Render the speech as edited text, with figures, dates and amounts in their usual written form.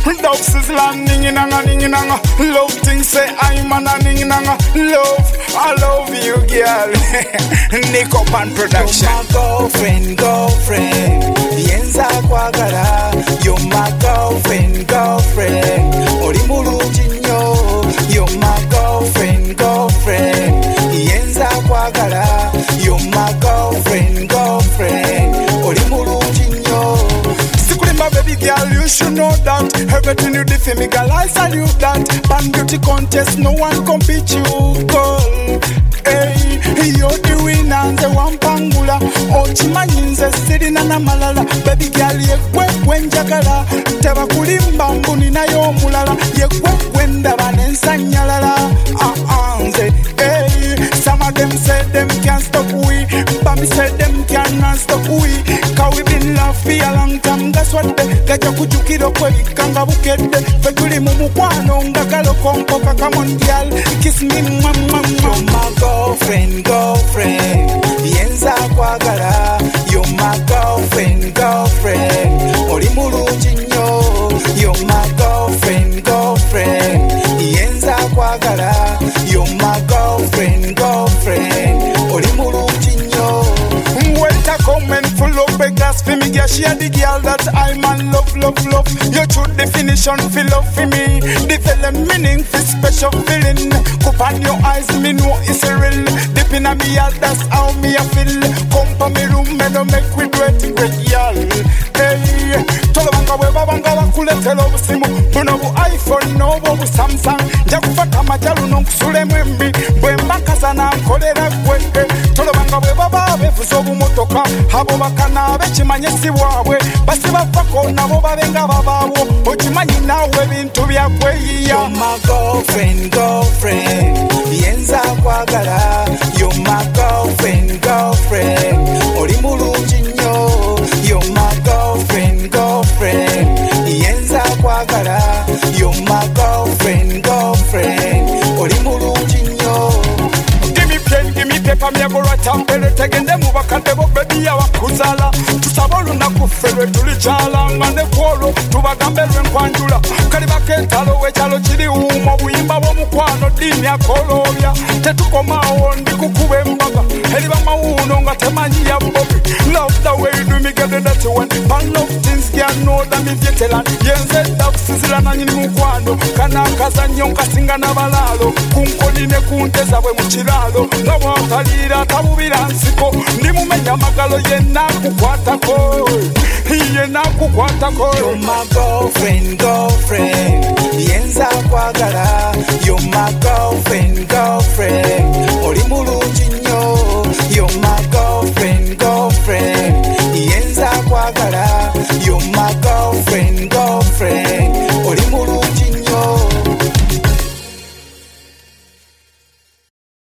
Love sizzle ning-nanga. Love things say I'm a ning-nanga. Love, I love you, girl. Nick up and production. You're my girlfriend. Yenza kwagala. You're my girlfriend. Oli mulungi nnyo. You're my girlfriend. Yenza kwagala. You're my girlfriend. Oli mulungi nnyo. My baby girl, you should know that everything you did for me, girl, I salute that. Pan beauty contest, no one compete you, girl. Hey, you're the winner, the one pangula. Ochimanyinze sitting na malala. Baby girl, ye kwen jagala. Teba kulimba mbuni na yo mulala. Ye kwen daba nensanyalala. Nze, hey. Some of them say them can't stop we, but me say them can't stop we. Cause we been love for a long time, that's what they gaja kujukiro kwe kanga bukede. Fetuli mumukwano ngakalo konko kaka mondial. Kiss me mama. You're my girlfriend. Yenza kwagala. You're my girlfriend. Oli mulungi nnyo. You're my girlfriend. Yenza kwagala. You're my girlfriend. Oli mulungi nnyo. Wait a comment full of beggars for me, girl. She a the girl that I man love. Your true definition for love for me. Develop meaning for special feeling. Cup on your eyes, me know it's a real. Deep in a me heart, that's how me a feel. Come to me room, me no make we great girl. Hey, tolobanga weba banga wakuletela obusimu. Buno bu iPhone no bu Samsung. Jakufata majalu nonkusule mwembi. Bwembakaza na nkolera gwe. Tolobanga weba babefuza obumotoka. Abo bakana bekimanyesi bwabwe. Basi bavako nabo babenga babaawo. Okimanyi nawe bintu byakweyiya. You're my girlfriend. Yenza kwagala. You're my girlfriend. Oli mulungi nnyo. You're my girlfriend. Yenza kwagala. You're my girlfriend. Oli mulungi nnyo. Give me paper, me a go right and belly. Tegende mubakande bo baby ya wakuzala. Tusaba olunaku ffe tulichala ngane kwolo tubagambe lwenkwanjula. Kali bakentalo wekyalo kiri umo buyimba bw'omukwano ddiini akolobya. Tetukomaawo ndikukuba embaga eriba mawuuno nga temanyi ya bobi. Love the way you do me get that one. Pan love things can know that me vyetelan. Yenze love sizila na nyini mukwano. Kana kazanyo nkasinga n'abalaalo. Kunkoline kunteza bwe mu kiralo. Nawakalira tabubira nsiko. Ndimumenya amagalo yenna kukwatako. You're my girlfriend. Yenza kwagala. You're my